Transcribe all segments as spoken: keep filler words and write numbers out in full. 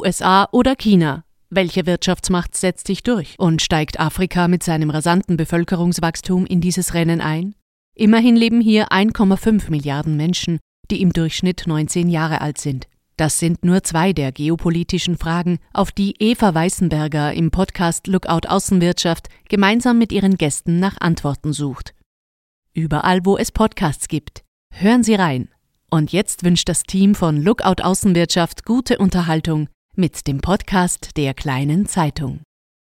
S A oder China? Welche Wirtschaftsmacht setzt sich durch? Und steigt Afrika mit seinem rasanten Bevölkerungswachstum in dieses Rennen ein? Immerhin leben hier eins Komma fünf Milliarden Menschen, die im Durchschnitt neunzehn Jahre alt sind. Das sind nur zwei der geopolitischen Fragen, auf die Eva Weißenberger im Podcast Lookout Außenwirtschaft gemeinsam mit ihren Gästen nach Antworten sucht. Überall, wo es Podcasts gibt. Hören Sie rein. Und jetzt wünscht das Team von Lookout Außenwirtschaft gute Unterhaltung mit dem Podcast der Kleinen Zeitung.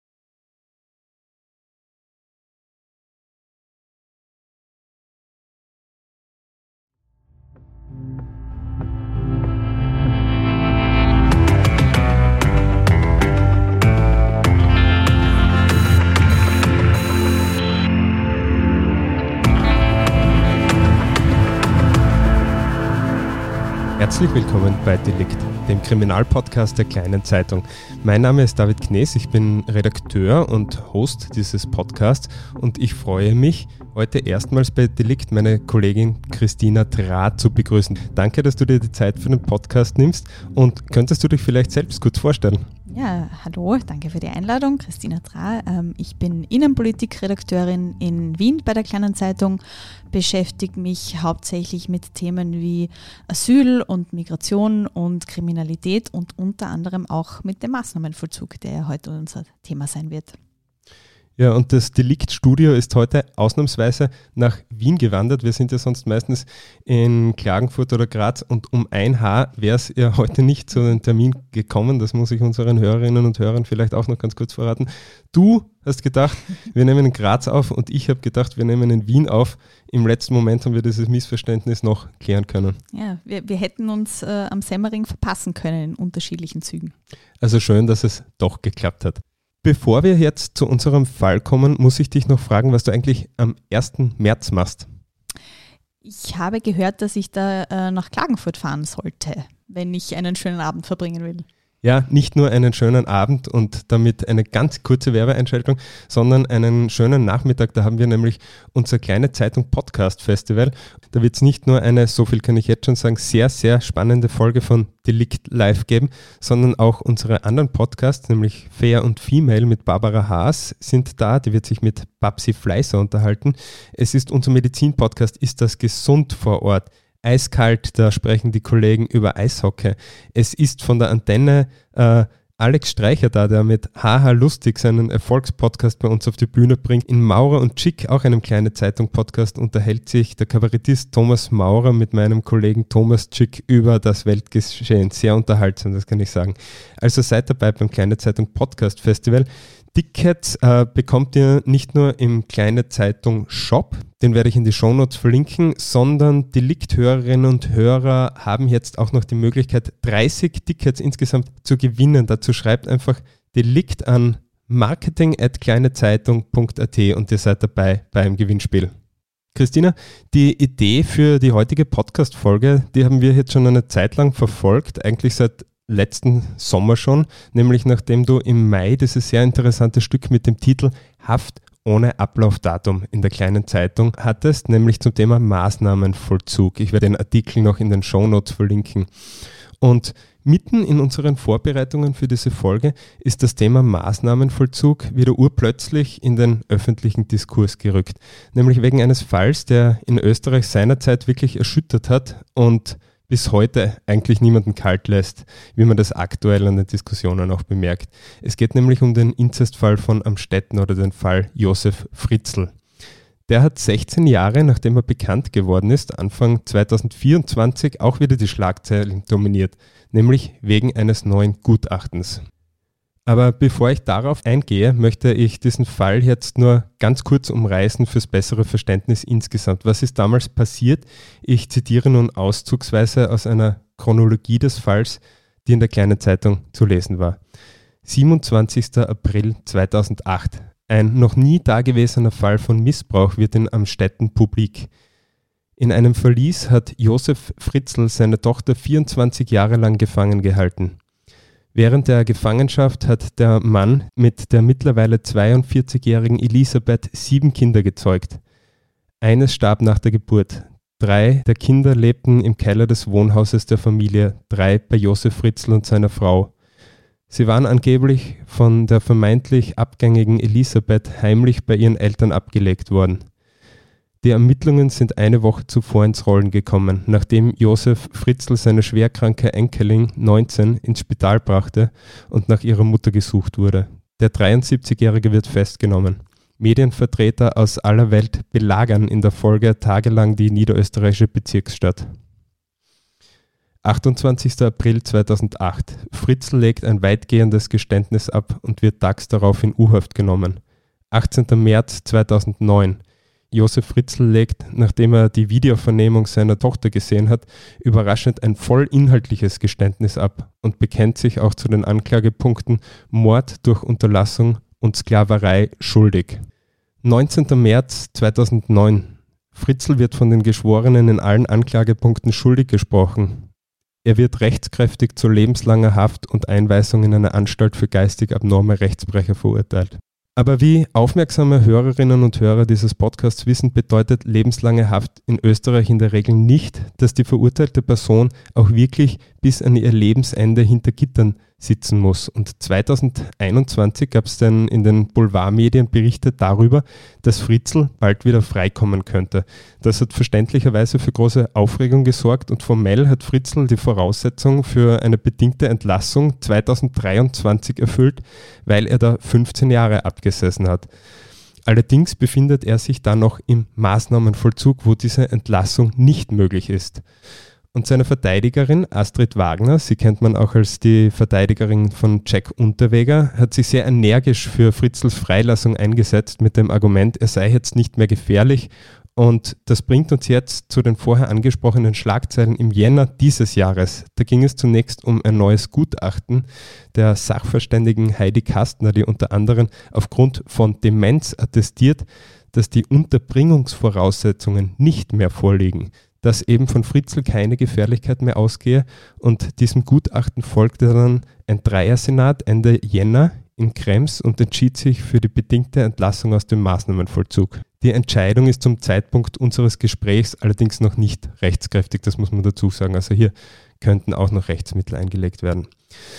Herzlich willkommen bei Delikt, dem Kriminalpodcast der Kleinen Zeitung. Mein Name ist David Knees, ich bin Redakteur und Host dieses Podcasts und ich freue mich, heute erstmals bei Delikt meine Kollegin Christina Drah zu begrüßen. Danke, dass du dir die Zeit für den Podcast nimmst und könntest du dich vielleicht selbst kurz vorstellen? Ja, hallo, danke für die Einladung. Christina Drah. Ich bin Innenpolitikredakteurin in Wien bei der Kleinen Zeitung, beschäftige mich hauptsächlich mit Themen wie Asyl und Migration und Kriminalität und unter anderem auch mit dem Maßnahmenvollzug, der ja heute unser Thema sein wird. Ja, und das Delikt-Studio ist heute ausnahmsweise nach Wien gewandert. Wir sind ja sonst meistens in Klagenfurt oder Graz und um ein Haar wäre es ja heute nicht zu einem Termin gekommen. Das muss ich unseren Hörerinnen und Hörern vielleicht auch noch ganz kurz verraten. Du hast gedacht, wir nehmen in Graz auf und ich habe gedacht, wir nehmen in Wien auf. Im letzten Moment haben wir dieses Missverständnis noch klären können. Ja, wir, wir hätten uns äh, am Semmering verpassen können in unterschiedlichen Zügen. Also schön, dass es doch geklappt hat. Bevor wir jetzt zu unserem Fall kommen, muss ich dich noch fragen, was du eigentlich am ersten März machst. Ich habe gehört, dass ich da äh, nach Klagenfurt fahren sollte, wenn ich einen schönen Abend verbringen will. Ja, nicht nur einen schönen Abend und damit eine ganz kurze Werbeeinschaltung, sondern einen schönen Nachmittag. Da haben wir nämlich unser Kleine Zeitung Podcast Festival. Da wird es nicht nur eine, so viel kann ich jetzt schon sagen, sehr, sehr spannende Folge von Delikt live geben, sondern auch unsere anderen Podcasts, nämlich Fair und Female mit Barbara Haas sind da. Die wird sich mit Babsi Fleißer unterhalten. Es ist unser Medizin-Podcast, ist das gesund vor Ort? Eiskalt, da sprechen die Kollegen über Eishockey. Es ist von der Antenne äh, Alex Streicher da, der mit Haha Lustig seinen Erfolgspodcast bei uns auf die Bühne bringt. In Maurer und Chick, auch einem Kleine Zeitung Podcast, unterhält sich der Kabarettist Thomas Maurer mit meinem Kollegen Thomas Chick über das Weltgeschehen. Sehr unterhaltsam, das kann ich sagen. Also seid dabei beim Kleine Zeitung Podcast Festival. Tickets äh, bekommt ihr nicht nur im Kleine Zeitung Shop, den werde ich in die Shownotes verlinken, sondern Delikt-Hörerinnen und Hörer haben jetzt auch noch die Möglichkeit, dreißig Tickets insgesamt zu gewinnen. Dazu schreibt einfach Delikt an marketing at kleinezeitung punkt at und ihr seid dabei beim Gewinnspiel. Christina, die Idee für die heutige Podcast-Folge, die haben wir jetzt schon eine Zeit lang verfolgt, eigentlich seit letzten Sommer schon, nämlich nachdem du im Mai dieses sehr interessante Stück mit dem Titel Haft ohne Ablaufdatum in der Kleinen Zeitung hattest, nämlich zum Thema Maßnahmenvollzug. Ich werde den Artikel noch in den Shownotes verlinken. Und mitten in unseren Vorbereitungen für diese Folge ist das Thema Maßnahmenvollzug wieder urplötzlich in den öffentlichen Diskurs gerückt, nämlich wegen eines Falls, der in Österreich seinerzeit wirklich erschüttert hat und bis heute eigentlich niemanden kalt lässt, wie man das aktuell an den Diskussionen auch bemerkt. Es geht nämlich um den Inzestfall von Amstetten oder den Fall Josef Fritzl. Der hat sechzehn Jahre, nachdem er bekannt geworden ist, Anfang zweitausendvierundzwanzig auch wieder die Schlagzeilen dominiert, nämlich wegen eines neuen Gutachtens. Aber bevor ich darauf eingehe, möchte ich diesen Fall jetzt nur ganz kurz umreißen fürs bessere Verständnis insgesamt. Was ist damals passiert? Ich zitiere nun auszugsweise aus einer Chronologie des Falls, die in der Kleinen Zeitung zu lesen war. siebenundzwanzigster April zweitausendacht. Ein noch nie dagewesener Fall von Missbrauch wird in Amstetten publik. In einem Verlies hat Josef Fritzl seine Tochter vierundzwanzig Jahre lang gefangen gehalten. Während der Gefangenschaft hat der Mann mit der mittlerweile zweiundvierzigjährigen Elisabeth sieben Kinder gezeugt. Eines starb nach der Geburt. Drei der Kinder lebten im Keller des Wohnhauses der Familie, drei bei Josef Fritzl und seiner Frau. Sie waren angeblich von der vermeintlich abgängigen Elisabeth heimlich bei ihren Eltern abgelegt worden. Die Ermittlungen sind eine Woche zuvor ins Rollen gekommen, nachdem Josef Fritzl seine schwerkranke Enkelin neunzehn ins Spital brachte und nach ihrer Mutter gesucht wurde. Der dreiundsiebzigjährige wird festgenommen. Medienvertreter aus aller Welt belagern in der Folge tagelang die niederösterreichische Bezirksstadt. achtundzwanzigster April zweitausendacht. Fritzl legt ein weitgehendes Geständnis ab und wird tags darauf in U-Haft genommen. achtzehnter März zweitausendneun. Josef Fritzl legt, nachdem er die Videovernehmung seiner Tochter gesehen hat, überraschend ein voll inhaltliches Geständnis ab und bekennt sich auch zu den Anklagepunkten Mord durch Unterlassung und Sklaverei schuldig. neunzehnter März zweitausendneun. Fritzl wird von den Geschworenen in allen Anklagepunkten schuldig gesprochen. Er wird rechtskräftig zu lebenslanger Haft und Einweisung in eine Anstalt für geistig abnorme Rechtsbrecher verurteilt. Aber wie aufmerksame Hörerinnen und Hörer dieses Podcasts wissen, bedeutet lebenslange Haft in Österreich in der Regel nicht, dass die verurteilte Person auch wirklich bis an ihr Lebensende hinter Gittern sitzen muss. Und zweitausendeinundzwanzig gab es dann in den Boulevardmedien Berichte darüber, dass Fritzl bald wieder freikommen könnte. Das hat verständlicherweise für große Aufregung gesorgt und formell hat Fritzl die Voraussetzung für eine bedingte Entlassung zweitausenddreiundzwanzig erfüllt, weil er da fünfzehn Jahre abgesessen hat. Allerdings befindet er sich dann noch im Maßnahmenvollzug, wo diese Entlassung nicht möglich ist. Und seine Verteidigerin Astrid Wagner, sie kennt man auch als die Verteidigerin von Jack Unterweger, hat sich sehr energisch für Fritzls Freilassung eingesetzt mit dem Argument, er sei jetzt nicht mehr gefährlich. Und das bringt uns jetzt zu den vorher angesprochenen Schlagzeilen im Jänner dieses Jahres. Da ging es zunächst um ein neues Gutachten der Sachverständigen Heidi Kastner, die unter anderem aufgrund von Demenz attestiert, dass die Unterbringungsvoraussetzungen nicht mehr vorliegen, dass eben von Fritzl keine Gefährlichkeit mehr ausgehe, und diesem Gutachten folgte dann ein Dreiersenat Ende Jänner in Krems und entschied sich für die bedingte Entlassung aus dem Maßnahmenvollzug. Die Entscheidung ist zum Zeitpunkt unseres Gesprächs allerdings noch nicht rechtskräftig, das muss man dazu sagen, also hier könnten auch noch Rechtsmittel eingelegt werden.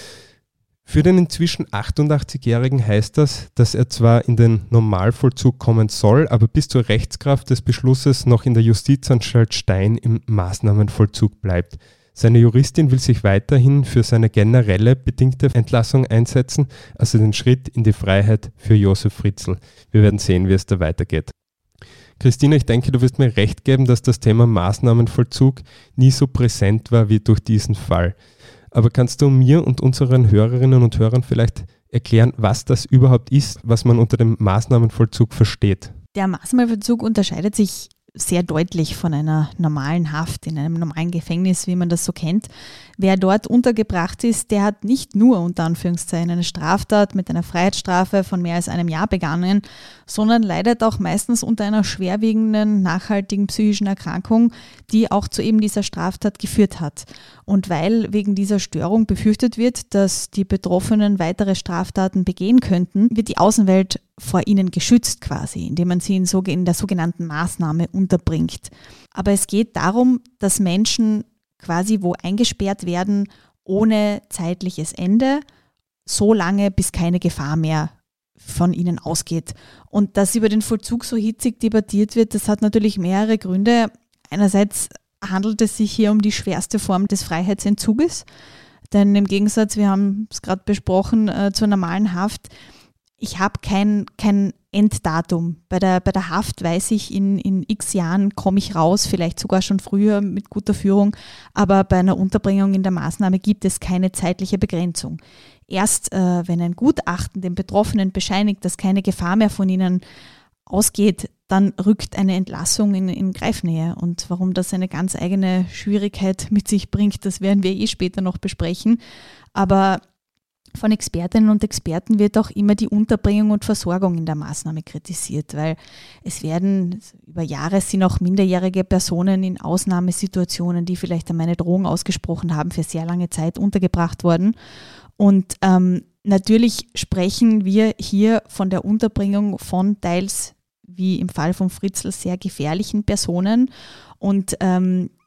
Für den inzwischen achtundachtzigjährigen heißt das, dass er zwar in den Normalvollzug kommen soll, aber bis zur Rechtskraft des Beschlusses noch in der Justizanstalt Stein im Maßnahmenvollzug bleibt. Seine Juristin will sich weiterhin für seine generelle bedingte Entlassung einsetzen, also den Schritt in die Freiheit für Josef Fritzl. Wir werden sehen, wie es da weitergeht. Christina, ich denke, du wirst mir recht geben, dass das Thema Maßnahmenvollzug nie so präsent war wie durch diesen Fall. Aber kannst du mir und unseren Hörerinnen und Hörern vielleicht erklären, was das überhaupt ist, was man unter dem Maßnahmenvollzug versteht? Der Maßnahmenvollzug unterscheidet sich sehr deutlich von einer normalen Haft in einem normalen Gefängnis, wie man das so kennt. Wer dort untergebracht ist, der hat nicht nur unter Anführungszeichen eine Straftat mit einer Freiheitsstrafe von mehr als einem Jahr begangen, sondern leidet auch meistens unter einer schwerwiegenden, nachhaltigen psychischen Erkrankung, die auch zu eben dieser Straftat geführt hat. Und weil wegen dieser Störung befürchtet wird, dass die Betroffenen weitere Straftaten begehen könnten, wird die Außenwelt vor ihnen geschützt quasi, indem man sie in, so, in der sogenannten Maßnahme unterbringt. Aber es geht darum, dass Menschen quasi wo eingesperrt werden ohne zeitliches Ende, so lange, bis keine Gefahr mehr von ihnen ausgeht. Und dass über den Vollzug so hitzig debattiert wird, das hat natürlich mehrere Gründe. Einerseits handelt es sich hier um die schwerste Form des Freiheitsentzuges, denn im Gegensatz, wir haben es gerade besprochen, äh, zur normalen Haft, ich habe kein, kein Enddatum. Bei der, bei der Haft weiß ich, in, in x Jahren komme ich raus, vielleicht sogar schon früher mit guter Führung, aber bei einer Unterbringung in der Maßnahme gibt es keine zeitliche Begrenzung. Erst äh, wenn ein Gutachten den Betroffenen bescheinigt, dass keine Gefahr mehr von ihnen ausgeht, dann rückt eine Entlassung in, in Greifnähe. Und warum das eine ganz eigene Schwierigkeit mit sich bringt, das werden wir eh später noch besprechen. Aber von Expertinnen und Experten wird auch immer die Unterbringung und Versorgung in der Maßnahme kritisiert, weil es werden über Jahre sind auch minderjährige Personen in Ausnahmesituationen, die vielleicht einmal eine Drohung ausgesprochen haben, für sehr lange Zeit untergebracht worden. Und ähm, natürlich sprechen wir hier von der Unterbringung von teils, wie im Fall von Fritzl, sehr gefährlichen Personen. Und ähm,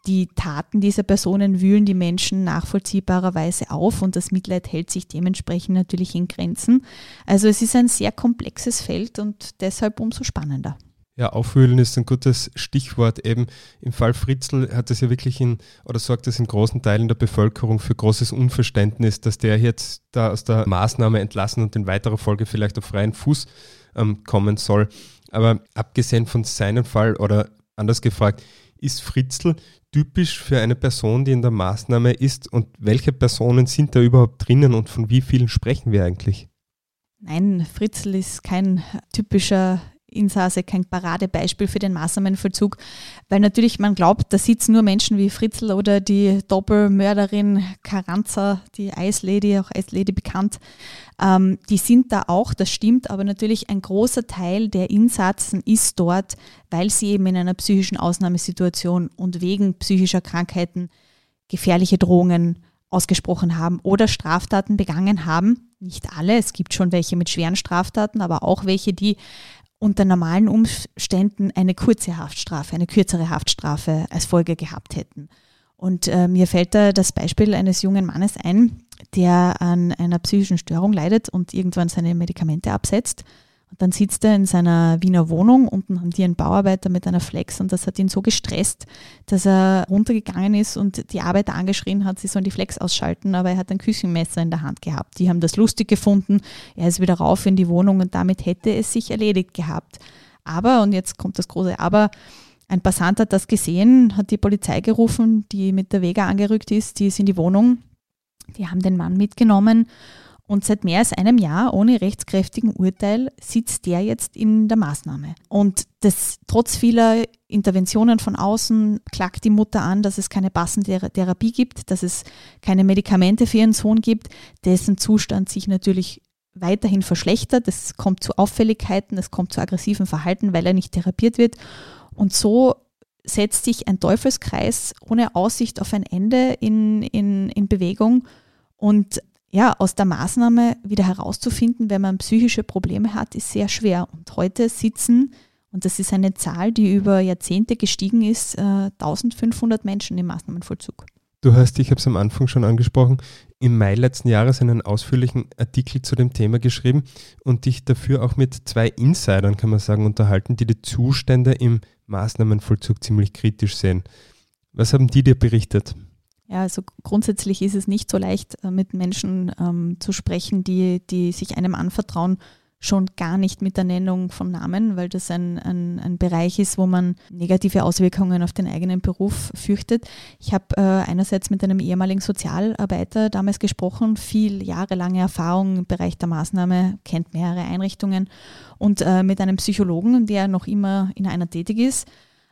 die Taten dieser Personen wühlen die Menschen nachvollziehbarerweise auf und das Mitleid hält sich dementsprechend natürlich in Grenzen. Also es ist ein sehr komplexes Feld und deshalb umso spannender. Ja, aufwühlen ist ein gutes Stichwort. Eben im Fall Fritzl hat es ja wirklich in, oder sorgt es in großen Teilen der Bevölkerung für großes Unverständnis, dass der jetzt da aus der Maßnahme entlassen und in weiterer Folge vielleicht auf freien Fuß ähm, kommen soll. Aber abgesehen von seinem Fall oder anders gefragt, ist Fritzl typisch für eine Person, die in der Maßnahme ist und welche Personen sind da überhaupt drinnen und von wie vielen sprechen wir eigentlich? Nein, Fritzl ist kein typischer Insasse, kein Paradebeispiel für den Maßnahmenvollzug, weil natürlich man glaubt, da sitzen nur Menschen wie Fritzl oder die Doppelmörderin Carranza, die Eislady, auch Eislady bekannt, ähm, die sind da auch, das stimmt, aber natürlich ein großer Teil der Insassen ist dort, weil sie eben in einer psychischen Ausnahmesituation und wegen psychischer Krankheiten gefährliche Drohungen ausgesprochen haben oder Straftaten begangen haben. Nicht alle, es gibt schon welche mit schweren Straftaten, aber auch welche, die unter normalen Umständen eine kurze Haftstrafe, eine kürzere Haftstrafe als Folge gehabt hätten. Und äh, mir fällt da das Beispiel eines jungen Mannes ein, der an einer psychischen Störung leidet und irgendwann seine Medikamente absetzt. Und dann sitzt er in seiner Wiener Wohnung, unten haben die einen Bauarbeiter mit einer Flex und das hat ihn so gestresst, dass er runtergegangen ist und die Arbeiter angeschrien hat, sie sollen die Flex ausschalten, aber er hat ein Küchenmesser in der Hand gehabt. Die haben das lustig gefunden, er ist wieder rauf in die Wohnung und damit hätte es sich erledigt gehabt. Aber, und jetzt kommt das große Aber, ein Passant hat das gesehen, hat die Polizei gerufen, die mit der Vega angerückt ist, die ist in die Wohnung, die haben den Mann mitgenommen. Und seit mehr als einem Jahr ohne rechtskräftigen Urteil sitzt der jetzt in der Maßnahme. Und das trotz vieler Interventionen von außen klagt die Mutter an, dass es keine passende Therapie gibt, dass es keine Medikamente für ihren Sohn gibt, dessen Zustand sich natürlich weiterhin verschlechtert. Es kommt zu Auffälligkeiten, es kommt zu aggressivem Verhalten, weil er nicht therapiert wird. Und so setzt sich ein Teufelskreis ohne Aussicht auf ein Ende in, in, in Bewegung. Und ja, aus der Maßnahme wieder herauszufinden, wenn man psychische Probleme hat, ist sehr schwer. Und heute sitzen, und das ist eine Zahl, die über Jahrzehnte gestiegen ist, eintausendfünfhundert Menschen im Maßnahmenvollzug. Du hast, ich habe es am Anfang schon angesprochen, im Mai letzten Jahres einen ausführlichen Artikel zu dem Thema geschrieben und dich dafür auch mit zwei Insidern, kann man sagen, unterhalten, die die Zustände im Maßnahmenvollzug ziemlich kritisch sehen. Was haben die dir berichtet? Ja, also grundsätzlich ist es nicht so leicht, mit Menschen ähm, zu sprechen, die, die sich einem anvertrauen, schon gar nicht mit der Nennung von Namen, weil das ein, ein, ein Bereich ist, wo man negative Auswirkungen auf den eigenen Beruf fürchtet. Ich habe äh, einerseits mit einem ehemaligen Sozialarbeiter damals gesprochen, viel jahrelange Erfahrung im Bereich der Maßnahme, kennt mehrere Einrichtungen und äh, mit einem Psychologen, der noch immer in einer tätig ist.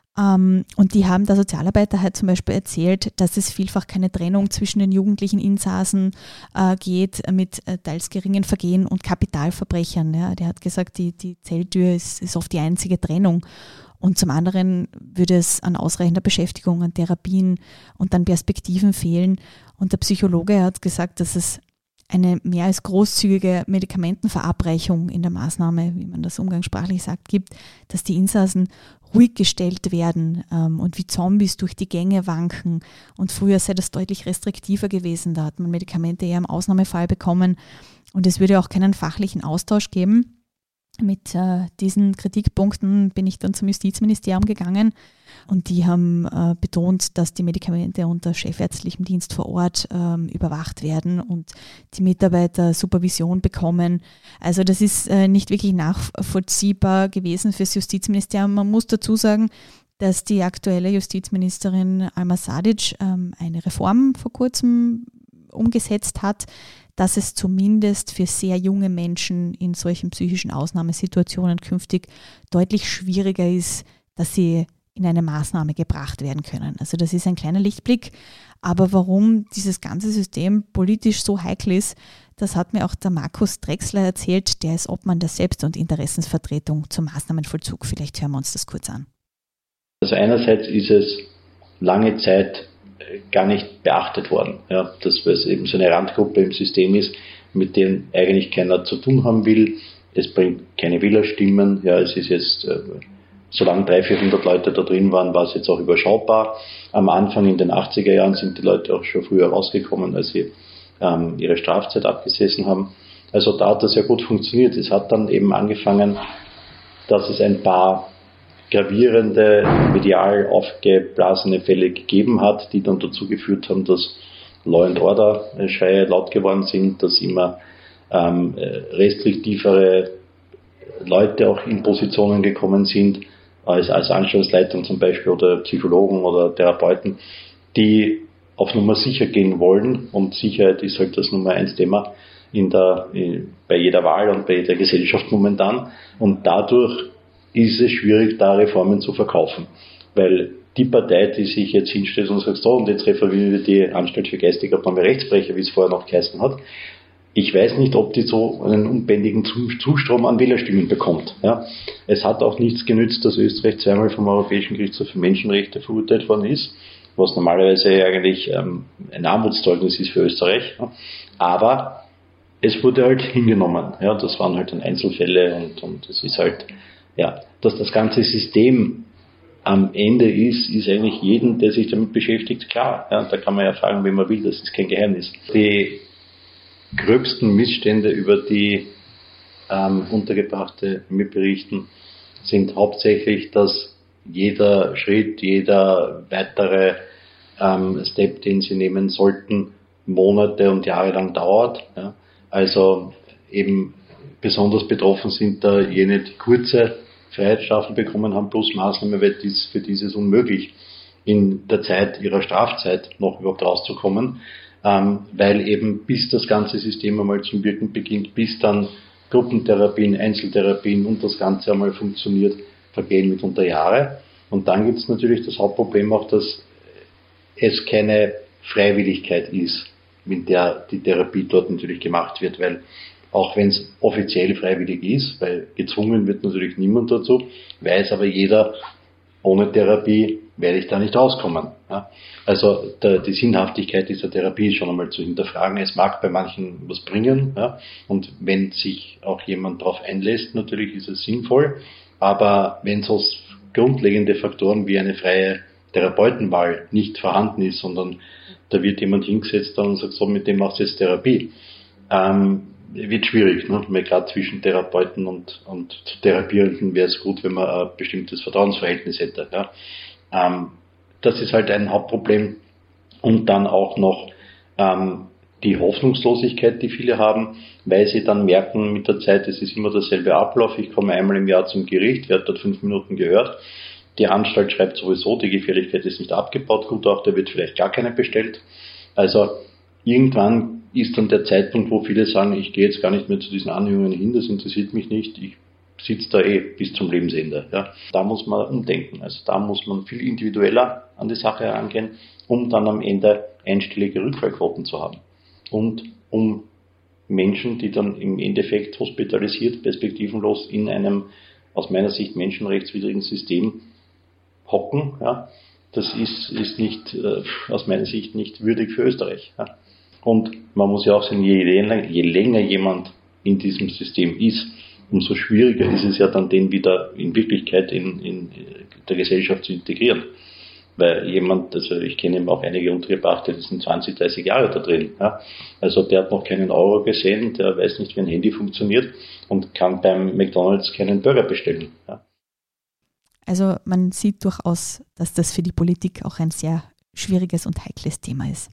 Um, und die haben, der Sozialarbeiter hat zum Beispiel erzählt, dass es vielfach keine Trennung zwischen den jugendlichen Insassen äh, geht mit äh, teils geringen Vergehen und Kapitalverbrechern. Ja. Der hat gesagt, die, die Zelltür ist, ist oft die einzige Trennung. Und zum anderen würde es an ausreichender Beschäftigung, an Therapien und an Perspektiven fehlen. Und der Psychologe hat gesagt, dass es eine mehr als großzügige Medikamentenverabreichung in der Maßnahme, wie man das umgangssprachlich sagt, gibt, dass die Insassen ruhig gestellt werden ähm, und wie Zombies durch die Gänge wanken. Und früher sei das deutlich restriktiver gewesen. Da hat man Medikamente eher im Ausnahmefall bekommen. Und es würde auch keinen fachlichen Austausch geben. Mit äh, diesen Kritikpunkten bin ich dann zum Justizministerium gegangen und die haben äh, betont, dass die Medikamente unter chefärztlichem Dienst vor Ort ähm, überwacht werden und die Mitarbeiter Supervision bekommen. Also das ist äh, nicht wirklich nachvollziehbar gewesen fürs Justizministerium. Man muss dazu sagen, dass die aktuelle Justizministerin Alma Sadic ähm, eine Reform vor kurzem umgesetzt hat, dass es zumindest für sehr junge Menschen in solchen psychischen Ausnahmesituationen künftig deutlich schwieriger ist, dass sie in eine Maßnahme gebracht werden können. Also das ist ein kleiner Lichtblick, aber warum dieses ganze System politisch so heikel ist, das hat mir auch der Markus Drechsler erzählt, der ist Obmann der Selbst- und Interessensvertretung zum Maßnahmenvollzug. Vielleicht hören wir uns das kurz an. Also einerseits ist es lange Zeit gar nicht beachtet worden, ja, dass es eben so eine Randgruppe im System ist, mit denen eigentlich keiner zu tun haben will. Es bringt keine Wählerstimmen. Ja, es ist jetzt äh, solange dreihundert, vierhundert Leute da drin waren, war es jetzt auch überschaubar. Am Anfang in den achtziger Jahren sind die Leute auch schon früher rausgekommen, als sie ähm, ihre Strafzeit abgesessen haben. Also da hat das ja gut funktioniert. Es hat dann eben angefangen, dass es ein paar gravierende, medial aufgeblasene Fälle gegeben hat, die dann dazu geführt haben, dass Law and Order Schreie laut geworden sind, dass immer ähm, restriktivere Leute auch in Positionen gekommen sind, als, als Anstaltsleitung zum Beispiel oder Psychologen oder Therapeuten, die auf Nummer sicher gehen wollen, und Sicherheit ist halt das Nummer eins Thema in der, bei jeder Wahl und bei jeder Gesellschaft momentan, und dadurch ist es schwierig, da Reformen zu verkaufen. Weil die Partei, die sich jetzt hinstellt und sagt, so, und jetzt reformieren wir die Anstalt für geistig abnorme Rechtsbrecher, wie es vorher noch geheißen hat, ich weiß nicht, ob die so einen unbändigen Zustrom an Wählerstimmen bekommt. Ja. Es hat auch nichts genützt, dass Österreich zweimal vom Europäischen Gerichtshof für Menschenrechte verurteilt worden ist, was normalerweise eigentlich ähm, ein Armutszeugnis ist für Österreich. Ja. Aber es wurde halt hingenommen. Ja. Das waren halt dann Einzelfälle, und, und es ist halt, ja, dass das ganze System am Ende ist, ist eigentlich jedem, der sich damit beschäftigt, klar. Ja, da kann man ja fragen, wen man will, das ist kein Geheimnis. Die gröbsten Missstände, über die ähm, Untergebrachte mir berichten, sind hauptsächlich, dass jeder Schritt, jeder weitere ähm, Step, den sie nehmen sollten, Monate und Jahre lang dauert. Ja. Also eben besonders betroffen sind da jene, die kurze Freiheitsstrafen bekommen haben, plus Maßnahmen, weil dies, für die ist es unmöglich, in der Zeit ihrer Strafzeit noch überhaupt rauszukommen, ähm, weil eben bis das ganze System einmal zum Wirken beginnt, bis dann Gruppentherapien, Einzeltherapien und das Ganze einmal funktioniert, vergehen mitunter Jahre. Und dann gibt es natürlich das Hauptproblem auch, dass es keine Freiwilligkeit ist, mit der die Therapie dort natürlich gemacht wird, weil auch wenn es offiziell freiwillig ist, weil gezwungen wird natürlich niemand dazu, weiß aber jeder, ohne Therapie werde ich da nicht rauskommen. Ja. Also der, die Sinnhaftigkeit dieser Therapie ist schon einmal zu hinterfragen. Es mag bei manchen was bringen, ja, und wenn sich auch jemand darauf einlässt, natürlich ist es sinnvoll, aber wenn so grundlegende Faktoren wie eine freie Therapeutenwahl nicht vorhanden ist, sondern da wird jemand hingesetzt und sagt, so, mit dem machst du jetzt Therapie, ähm, wird schwierig, ne? Weil gerade zwischen Therapeuten und, und Therapierenden wäre es gut, wenn man ein bestimmtes Vertrauensverhältnis hätte. Ja? Ähm, das ist halt ein Hauptproblem. Und dann auch noch ähm, die Hoffnungslosigkeit, die viele haben, weil sie dann merken mit der Zeit, es ist immer derselbe Ablauf. Ich komme einmal im Jahr zum Gericht, werde dort fünf Minuten gehört. Die Anstalt schreibt sowieso, die Gefährlichkeit ist nicht abgebaut, Gutachter wird vielleicht gar keine bestellt. Also irgendwann ist dann der Zeitpunkt, wo viele sagen, ich gehe jetzt gar nicht mehr zu diesen Anhörungen hin, das interessiert mich nicht, ich sitze da eh bis zum Lebensende. Ja. Da muss man umdenken, also da muss man viel individueller an die Sache herangehen, um dann am Ende einstellige Rückfallquoten zu haben. Und um Menschen, die dann im Endeffekt hospitalisiert, perspektivenlos in einem aus meiner Sicht menschenrechtswidrigen System hocken, ja, das ist, ist nicht, äh, aus meiner Sicht nicht würdig für Österreich. Ja. Und man muss ja auch sagen, je länger, je länger jemand in diesem System ist, umso schwieriger ist es ja dann, den wieder in Wirklichkeit in, in der Gesellschaft zu integrieren. Weil jemand, also ich kenne eben auch einige Untergebrachte, die sind zwanzig, dreißig Jahre da drin. Ja. Also der hat noch keinen Euro gesehen, der weiß nicht, wie ein Handy funktioniert und kann beim McDonald's keinen Burger bestellen. Ja. Also man sieht durchaus, dass das für die Politik auch ein sehr schwieriges und heikles Thema ist.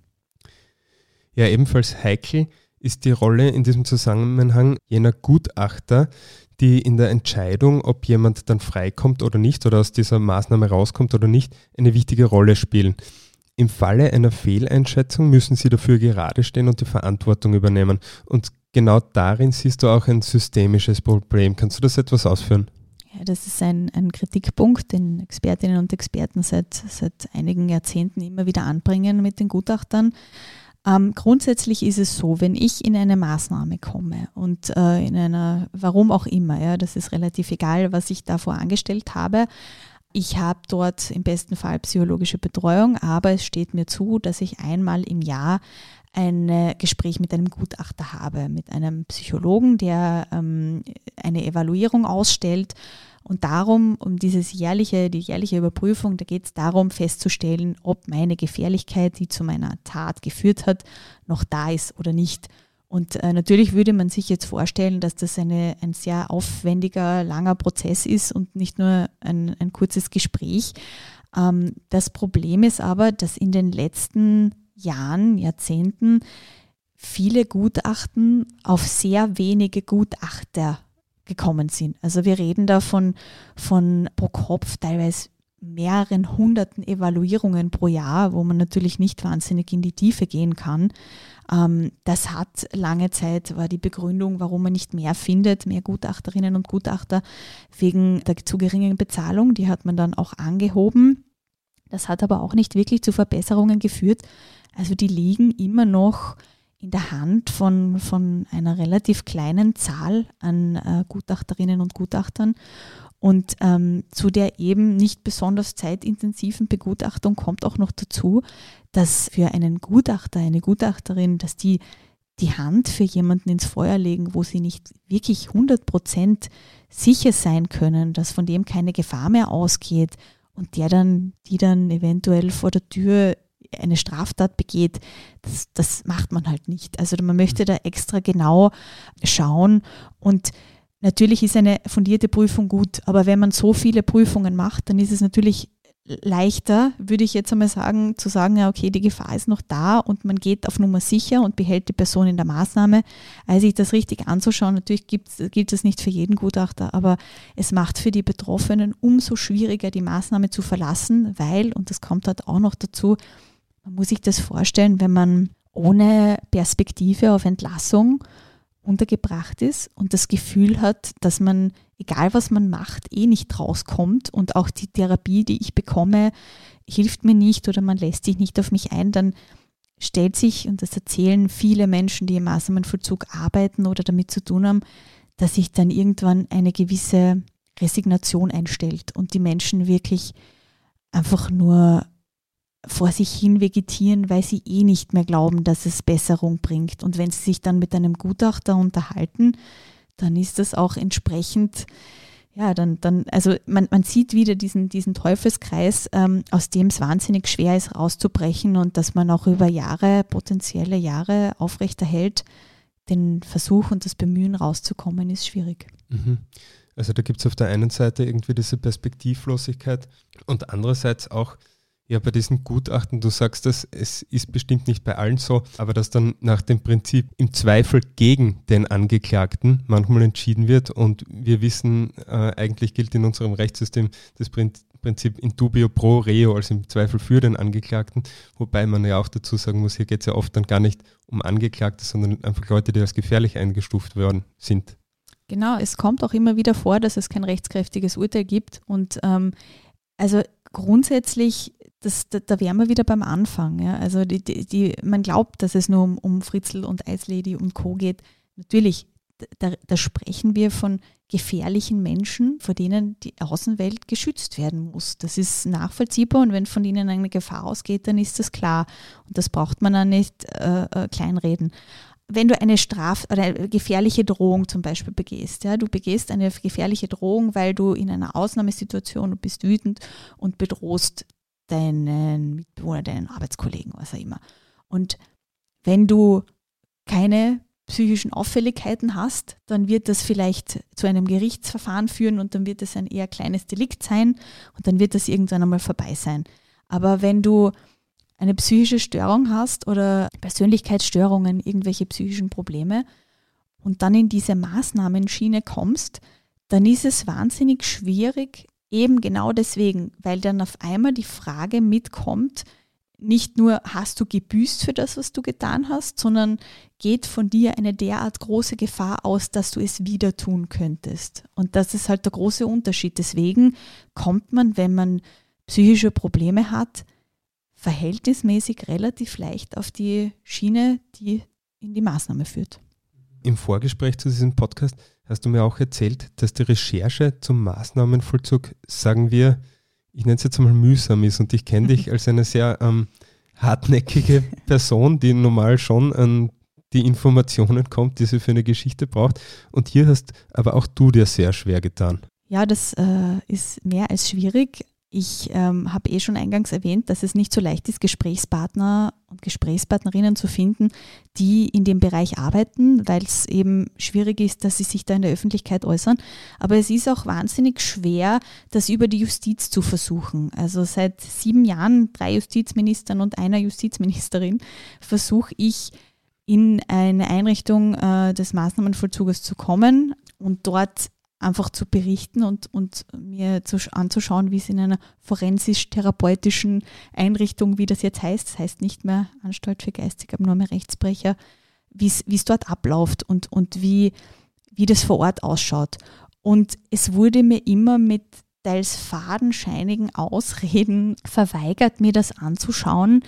Ja, ebenfalls heikel ist die Rolle in diesem Zusammenhang jener Gutachter, die in der Entscheidung, ob jemand dann freikommt oder nicht oder aus dieser Maßnahme rauskommt oder nicht, eine wichtige Rolle spielen. Im Falle einer Fehleinschätzung müssen sie dafür gerade stehen und die Verantwortung übernehmen. Und genau darin siehst du auch ein systemisches Problem. Kannst du das etwas ausführen? Ja, das ist ein, ein Kritikpunkt, den Expertinnen und Experten seit, seit einigen Jahrzehnten immer wieder anbringen mit den Gutachtern. Ähm, grundsätzlich ist es so, wenn ich in eine Maßnahme komme und äh, in einer, warum auch immer, ja, das ist relativ egal, was ich davor angestellt habe, ich habe dort im besten Fall psychologische Betreuung, aber es steht mir zu, dass ich einmal im Jahr ein Gespräch mit einem Gutachter habe, mit einem Psychologen, der ähm, eine Evaluierung ausstellt Und darum, um dieses jährliche, die jährliche Überprüfung, da geht es darum festzustellen, ob meine Gefährlichkeit, die zu meiner Tat geführt hat, noch da ist oder nicht. Und äh, natürlich würde man sich jetzt vorstellen, dass das eine, ein sehr aufwendiger, langer Prozess ist und nicht nur ein, ein kurzes Gespräch. Ähm, das Problem ist aber, dass in den letzten Jahren, Jahrzehnten viele Gutachten auf sehr wenige Gutachter gekommen sind. Also wir reden da von, von pro Kopf teilweise mehreren hunderten Evaluierungen pro Jahr, wo man natürlich nicht wahnsinnig in die Tiefe gehen kann. Ähm, das hat lange Zeit, war die Begründung, warum man nicht mehr findet, mehr Gutachterinnen und Gutachter wegen der zu geringen Bezahlung. Die hat man dann auch angehoben. Das hat aber auch nicht wirklich zu Verbesserungen geführt. Also die liegen immer noch in der Hand von, von einer relativ kleinen Zahl an äh, Gutachterinnen und Gutachtern. Und ähm, zu der eben nicht besonders zeitintensiven Begutachtung kommt auch noch dazu, dass für einen Gutachter, eine Gutachterin, dass die die Hand für jemanden ins Feuer legen, wo sie nicht wirklich hundert Prozent sicher sein können, dass von dem keine Gefahr mehr ausgeht und der dann, die dann eventuell vor der Tür eine Straftat begeht, das, das macht man halt nicht. Also man möchte da extra genau schauen und natürlich ist eine fundierte Prüfung gut, aber wenn man so viele Prüfungen macht, dann ist es natürlich leichter, würde ich jetzt einmal sagen, zu sagen, ja okay, die Gefahr ist noch da und man geht auf Nummer sicher und behält die Person in der Maßnahme, als sich das richtig anzuschauen. Natürlich gibt's, gilt das nicht für jeden Gutachter, aber es macht für die Betroffenen umso schwieriger, die Maßnahme zu verlassen, weil, und das kommt halt auch noch dazu, man muss sich das vorstellen, wenn man ohne Perspektive auf Entlassung untergebracht ist und das Gefühl hat, dass man, egal was man macht, eh nicht rauskommt und auch die Therapie, die ich bekomme, hilft mir nicht oder man lässt sich nicht auf mich ein, dann stellt sich, und das erzählen viele Menschen, die im Maßnahmenvollzug arbeiten oder damit zu tun haben, dass sich dann irgendwann eine gewisse Resignation einstellt und die Menschen wirklich einfach nur vor sich hin vegetieren, weil sie eh nicht mehr glauben, dass es Besserung bringt. Und wenn sie sich dann mit einem Gutachter unterhalten, dann ist das auch entsprechend, ja, dann, dann also man, man sieht wieder diesen, diesen Teufelskreis, ähm, aus dem es wahnsinnig schwer ist, rauszubrechen und dass man auch über Jahre, potenzielle Jahre aufrechterhält. Den Versuch und das Bemühen rauszukommen, ist schwierig. Mhm. Also da gibt es auf der einen Seite irgendwie diese Perspektivlosigkeit und andererseits auch, ja, bei diesen Gutachten, du sagst das, es ist bestimmt nicht bei allen so, aber dass dann nach dem Prinzip im Zweifel gegen den Angeklagten manchmal entschieden wird und wir wissen, äh, eigentlich gilt in unserem Rechtssystem das Prinzip in dubio pro reo, also im Zweifel für den Angeklagten, wobei man ja auch dazu sagen muss, hier geht es ja oft dann gar nicht um Angeklagte, sondern einfach Leute, die als gefährlich eingestuft worden sind. Genau, es kommt auch immer wieder vor, dass es kein rechtskräftiges Urteil gibt und ähm, also grundsätzlich, das, da, da wären wir wieder beim Anfang. Ja? Also die, die, die, man glaubt, dass es nur um, um Fritzl und Eislady und Co. geht. Natürlich, da, da sprechen wir von gefährlichen Menschen, vor denen die Außenwelt geschützt werden muss. Das ist nachvollziehbar und wenn von ihnen eine Gefahr ausgeht, dann ist das klar. Und das braucht man dann nicht äh, äh, kleinreden. Wenn du eine Straf- oder eine gefährliche Drohung zum Beispiel begehst, ja, du begehst eine gefährliche Drohung, weil du in einer Ausnahmesituation, du bist wütend und bedrohst deinen Mitbewohner, deinen Arbeitskollegen, was auch immer. Und wenn du keine psychischen Auffälligkeiten hast, dann wird das vielleicht zu einem Gerichtsverfahren führen und dann wird es ein eher kleines Delikt sein und dann wird das irgendwann einmal vorbei sein. Aber wenn du eine psychische Störung hast oder Persönlichkeitsstörungen, irgendwelche psychischen Probleme und dann in diese Maßnahmenschiene kommst, dann ist es wahnsinnig schwierig, eben genau deswegen, weil dann auf einmal die Frage mitkommt, nicht nur hast du gebüßt für das, was du getan hast, sondern geht von dir eine derart große Gefahr aus, dass du es wieder tun könntest. Und das ist halt der große Unterschied. Deswegen kommt man, wenn man psychische Probleme hat, verhältnismäßig relativ leicht auf die Schiene, die in die Maßnahme führt. Im Vorgespräch zu diesem Podcast hast du mir auch erzählt, dass die Recherche zum Maßnahmenvollzug, sagen wir, ich nenne es jetzt einmal mühsam ist und ich kenne dich als eine sehr ähm, hartnäckige Person, die normal schon an die Informationen kommt, die sie für eine Geschichte braucht. Und hier hast aber auch du dir sehr schwer getan. Ja, das äh, ist mehr als schwierig. Ich ähm, habe eh schon eingangs erwähnt, dass es nicht so leicht ist, Gesprächspartner und Gesprächspartnerinnen zu finden, die in dem Bereich arbeiten, weil es eben schwierig ist, dass sie sich da in der Öffentlichkeit äußern. Aber es ist auch wahnsinnig schwer, das über die Justiz zu versuchen. Also seit sieben Jahren, drei Justizministern und einer Justizministerin, versuche ich in eine Einrichtung äh, des Maßnahmenvollzuges zu kommen und dort einfach zu berichten und, und mir zu, anzuschauen, wie es in einer forensisch-therapeutischen Einrichtung, wie das jetzt heißt, das heißt nicht mehr Anstalt für geistig abnorme Rechtsbrecher, wie es, wie es dort abläuft und, und wie, wie das vor Ort ausschaut. Und es wurde mir immer mit teils fadenscheinigen Ausreden verweigert, mir das anzuschauen.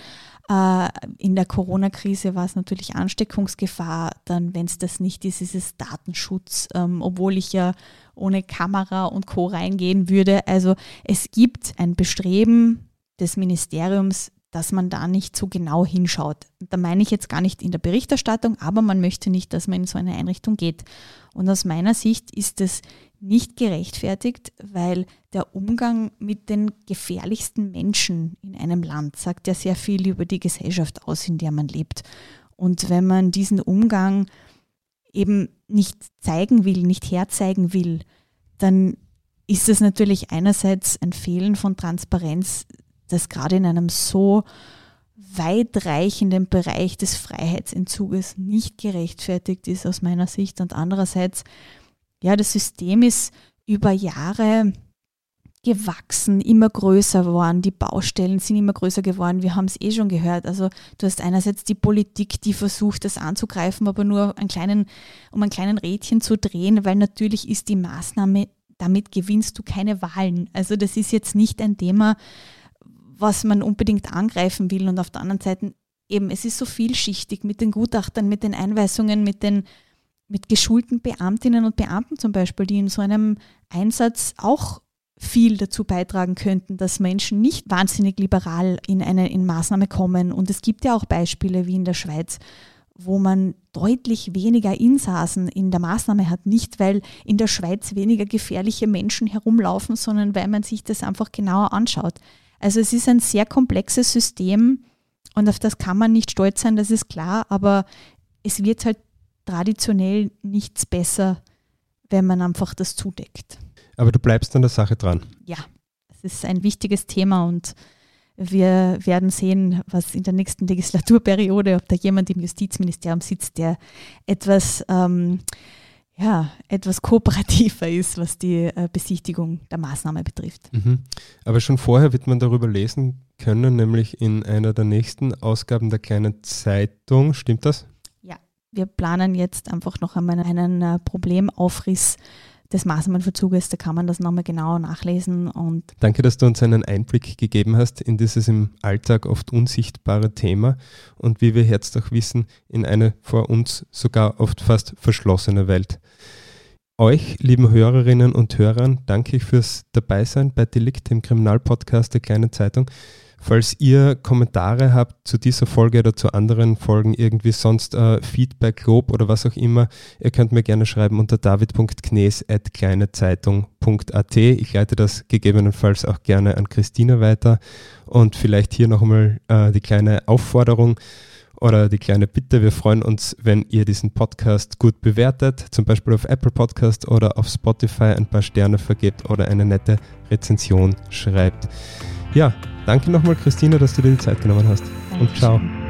In der Corona-Krise war es natürlich Ansteckungsgefahr, dann, wenn es das nicht ist, ist es Datenschutz, ähm, obwohl ich ja ohne Kamera und Co. reingehen würde. Also es gibt ein Bestreben des Ministeriums, dass man da nicht so genau hinschaut. Da meine ich jetzt gar nicht in der Berichterstattung, aber man möchte nicht, dass man in so eine Einrichtung geht. Und aus meiner Sicht ist es nicht gerechtfertigt, weil der Umgang mit den gefährlichsten Menschen in einem Land sagt ja sehr viel über die Gesellschaft aus, in der man lebt. Und wenn man diesen Umgang eben nicht zeigen will, nicht herzeigen will, dann ist es natürlich einerseits ein Fehlen von Transparenz, das gerade in einem so weitreichenden Bereich des Freiheitsentzuges nicht gerechtfertigt ist aus meiner Sicht. Und andererseits, ja, das System ist über Jahre gewachsen, immer größer geworden, die Baustellen sind immer größer geworden, wir haben es eh schon gehört. Also du hast einerseits die Politik, die versucht, das anzugreifen, aber nur einen kleinen, um einen kleinen Rädchen zu drehen, weil natürlich ist die Maßnahme, damit gewinnst du keine Wahlen. Also das ist jetzt nicht ein Thema, was man unbedingt angreifen will. Und auf der anderen Seite eben, es ist so vielschichtig mit den Gutachtern, mit den Einweisungen, mit den mit geschulten Beamtinnen und Beamten zum Beispiel, die in so einem Einsatz auch viel dazu beitragen könnten, dass Menschen nicht wahnsinnig liberal in eine in Maßnahme kommen. Und es gibt ja auch Beispiele wie in der Schweiz, wo man deutlich weniger Insassen in der Maßnahme hat. Nicht, weil in der Schweiz weniger gefährliche Menschen herumlaufen, sondern weil man sich das einfach genauer anschaut. Also es ist ein sehr komplexes System und auf das kann man nicht stolz sein, das ist klar, aber es wird halt traditionell nichts besser, wenn man einfach das zudeckt. Aber du bleibst an der Sache dran. Ja, es ist ein wichtiges Thema und wir werden sehen, was in der nächsten Legislaturperiode, ob da jemand im Justizministerium sitzt, der etwas, ähm, ja, etwas kooperativer ist, was die äh, Besichtigung der Maßnahme betrifft. Mhm. Aber schon vorher wird man darüber lesen können, nämlich in einer der nächsten Ausgaben der Kleinen Zeitung. Stimmt das? Ja, wir planen jetzt einfach noch einmal einen äh, Problemaufriss des Maßnahmenvollzuges, da kann man das nochmal genauer nachlesen. Und Danke, dass du uns einen Einblick gegeben hast in dieses im Alltag oft unsichtbare Thema und wie wir jetzt auch wissen, in eine vor uns sogar oft fast verschlossene Welt. Euch, lieben Hörerinnen und Hörern, danke ich fürs Dabeisein bei Delikt, dem Kriminalpodcast der Kleinen Zeitung. Falls ihr Kommentare habt zu dieser Folge oder zu anderen Folgen, irgendwie sonst äh, Feedback, Lob oder was auch immer, ihr könnt mir gerne schreiben unter david punkt knees at kleinezeitung punkt at. Ich leite das gegebenenfalls auch gerne an Christina weiter. Und vielleicht hier noch einmal äh, die kleine Aufforderung oder die kleine Bitte. Wir freuen uns, wenn ihr diesen Podcast gut bewertet, zum Beispiel auf Apple Podcast oder auf Spotify ein paar Sterne vergebt oder eine nette Rezension schreibt. Ja, danke nochmal, Christina, dass du dir die Zeit genommen hast. Und ciao.